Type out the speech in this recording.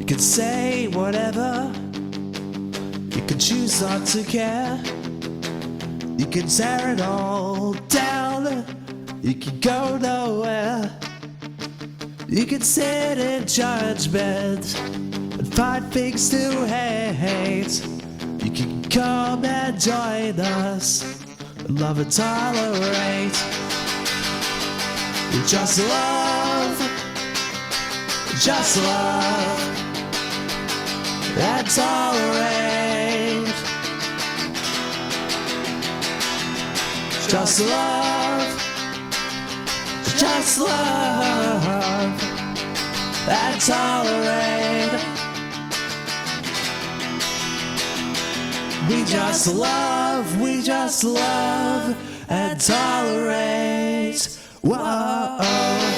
could say whatever, you could choose not to care. You could tear it all down, you could go nowhere. You could sit in judgment and find things to hate. You can come and join us and love and tolerate. Just love, just love and tolerate. Just love, just love and tolerate. We just love and tolerate. Whoa.